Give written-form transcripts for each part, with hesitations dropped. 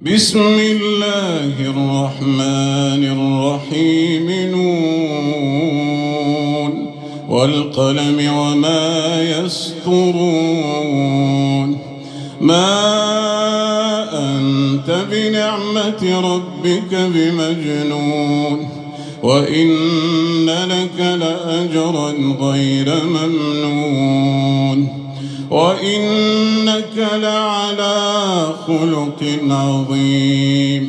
بسم الله الرحمن الرحيم نون والقلم وما يسطرون ما أنت بنعمة ربك بمجنون وإن لك لأجرا غير ممنون وإنك لعلى خلق عظيم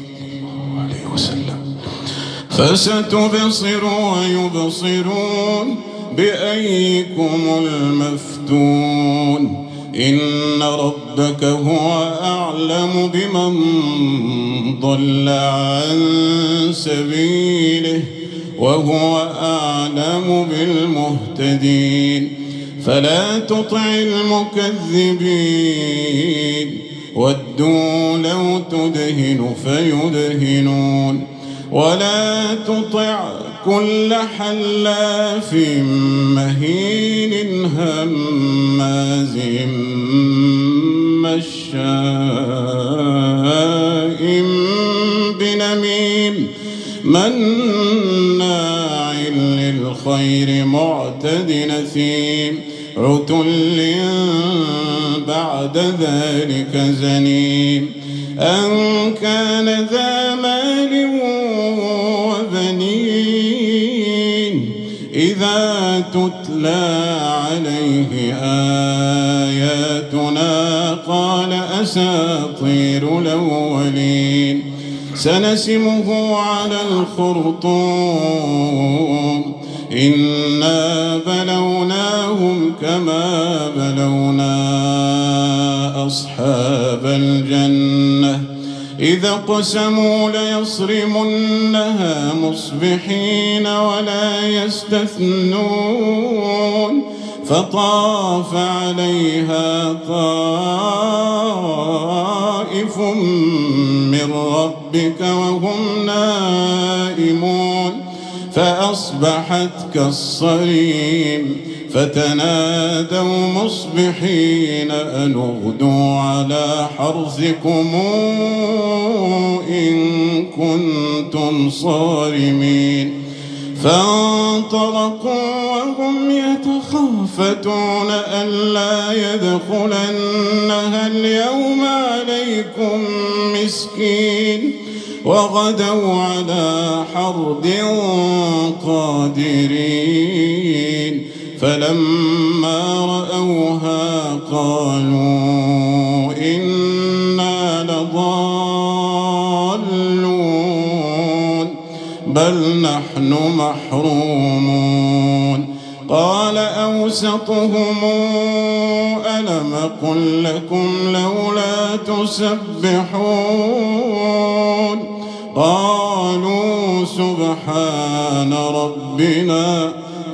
فستبصر ويبصرون بأيكم المفتون إن ربك هو أعلم بمن ضل عن سبيله وهو أعلم بالمهتدين فلا تطع المكذبين ودوا لو تدهن فيدهنون ولا تطع كل حلاف مهين هماز مشاء بنميم مناع للخير معتد نثيم عتل بعد ذلك زنيم أن كان ذا مال وبنين إذا تتلى عليه آياتنا قال أساطير الأولين سنسمه على الخرطوم إنا بلوناهم كما بلونا أصحاب الجنة إذا اقسموا ليصرمنها مصبحين ولا يستثنون فطاف عليها طائف من ربك وهم نائمون فأصبحت كالصريم فتنادوا مصبحين أن اغدوا على حرثكم إن كنتم صارمين فانطلقوا وهم يتخافتون ألا يدخلنها اليوم عليكم مسكين وغدوا على حرد قادرين فلما رأوها قالوا إنا لضالون بل نحن محرومون قال أوسطهم ألم أقل لكم لولا تسبحون قالوا سبحان ربنا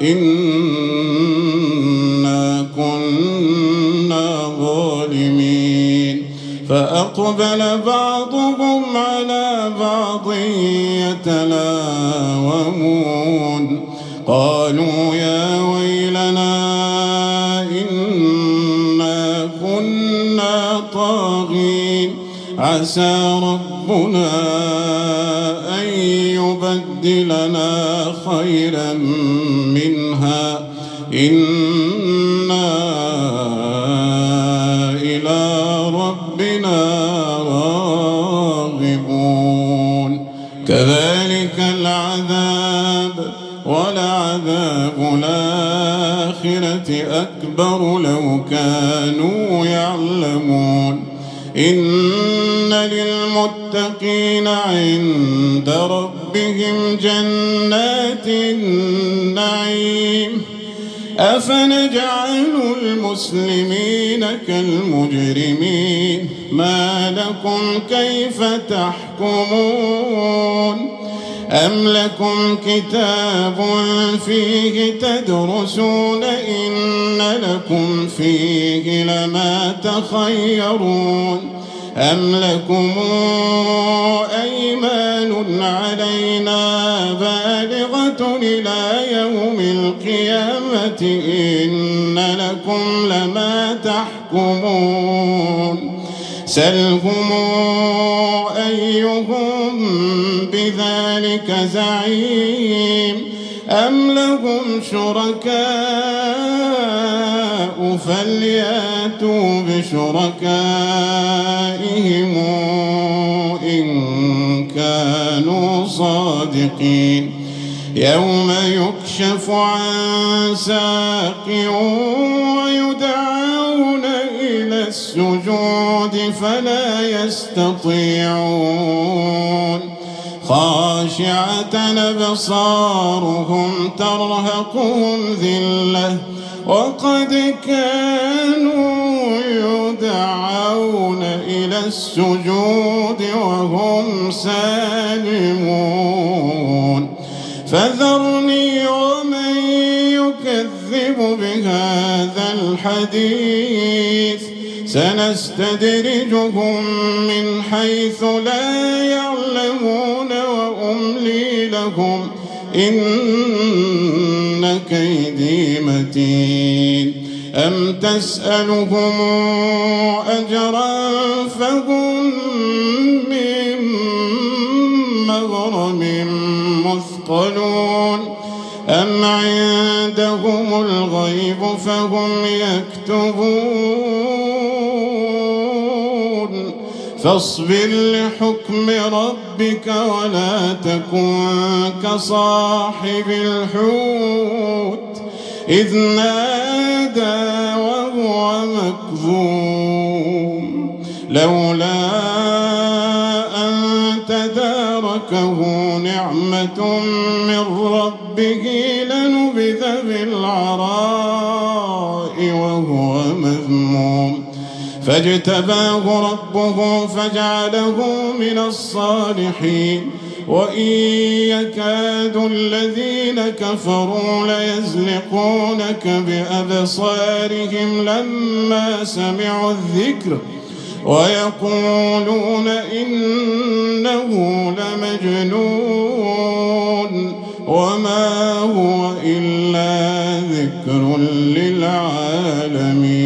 إنا كنا ظالمين فأقبل بعضهم على بعض يتلاومون قالوا يا ويلنا إنا كنا طاغين عسى ربنا أن يبدلنا خيرا منها إنا إلى ربنا راغبون كذلك العذاب ولعذاب الآخرة أكبر لو كانوا يعلمون إن للمتقين عند ربهم جنات النعيم أفنجعل المسلمين كالمجرمين ما لكم كيف تحكمون أم لكم كتاب فيه تدرسون إن لكم فيه لما تخيرون أم لكم أيمان علينا بالغة إلى يوم القيامة إن لكم لما تحكمون سلهم أيهم بذلك زعيم أم لهم شركاء فلياتوا بشركائهم إن كانوا صادقين يوم يكشف عن ساق ويدعون إلى السجود فلا يستطيعون خاشعة أبصارهم ترهقهم ذلة وقد كانوا يدعون إلى السجود وهم سالمون فذرني ومن يكذب بهذا الحديث سنستدرجهم من حيث لا يعلمون وأملي لهم إن كيدي متين أم تسألهم أجرا فهم من مغرم مثقلون أم عندهم الغيب فهم يكتبون فاصبر لحكم ربك ولا تكن كصاحب الحوت إذ نادى وهو مكظوم لولا أن تداركه نعمة من ربه لنبذ بالعراء وهو مذموم فاجتباه ربه فجعله من الصالحين وإن يكاد الذين كفروا ليزلقونك بأبصارهم لما سمعوا الذكر ويقولون إنه لمجنون وما هو إلا ذكر للعالمين.